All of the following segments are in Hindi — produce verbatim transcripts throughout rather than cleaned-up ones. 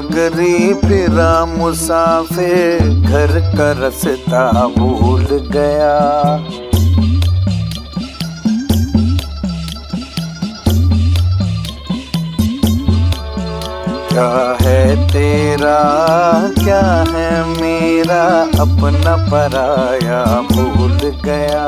नगरी फिरा मुसाफिर, घर का रास्ता भूल गया। क्या है तेरा क्या है मेरा, अपना पराया भूल गया।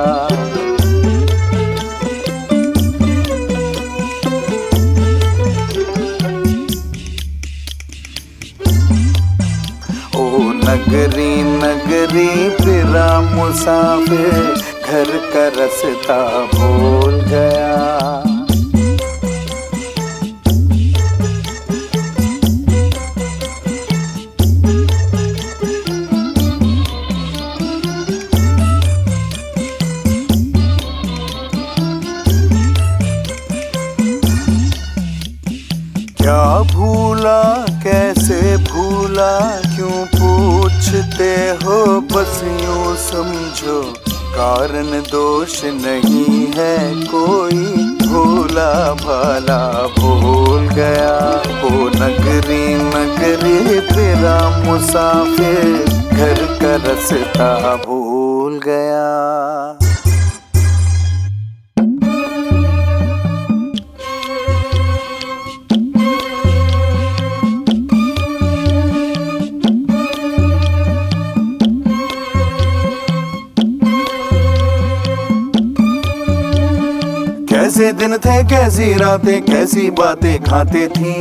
ओ नगरी नगरी फिरा मुसाफिर, घर का रास्ता भूल गया। क्या भूला कैसे भूला, क्यों पूछते हो बस यूं समझो, कारण दोष नहीं है कोई, भूला भाला भूल गया। ओ नगरी नगरी फिरा मुसाफिर, घर का रास्ता भूल गया। कैसे दिन थे कैसी रातें, कैसी बातें खाते थी।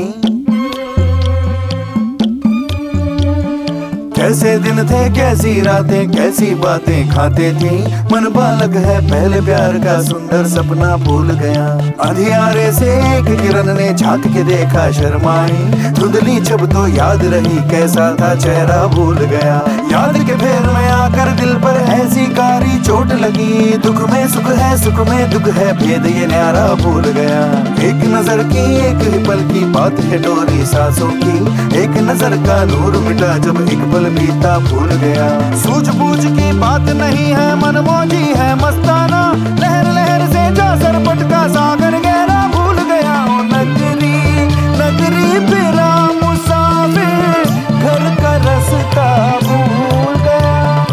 कैसे दिन थे कैसी रातें, कैसी बातें खाते थी। मन बालक है पहले प्यार का सुंदर सपना भूल गया। अंधियारे से एक किरण ने झांक के देखा शर्माई, धुंधली छब तो याद रही कैसा था चेहरा भूल गया। याद के फेर में आकर दिल पर ऐसी कारी चोट लगी, दुख में सुख है सुख में दुख है, भेद ये न्यारा भूल गया। एक नजर की एक ही पल की बात है डोरी सांसों की, एक नजर का नूर मिटा जब एक पल बीता भूल गया। सूझबूझ की बात नहीं है मनमौजी है मस्ताना, लहर लहर से जा सरपट का सागर गहरा भूल गया। ओ नगरी नगरी फिरा मुसाफिर, घर का रास्ता भूल गया।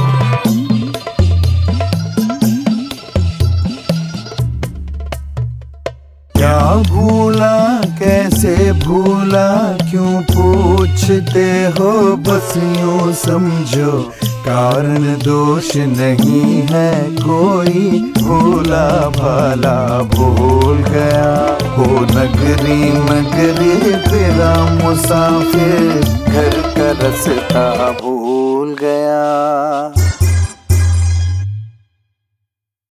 क्या भूला कैसे भूला, क्यों पूछते हो बस यूं समझो, कारण दोष नहीं है कोई, भूला भाला भूल गया। हो नगरी नगरी फिरा मुसाफिर, घर का रास्ता भूल गया।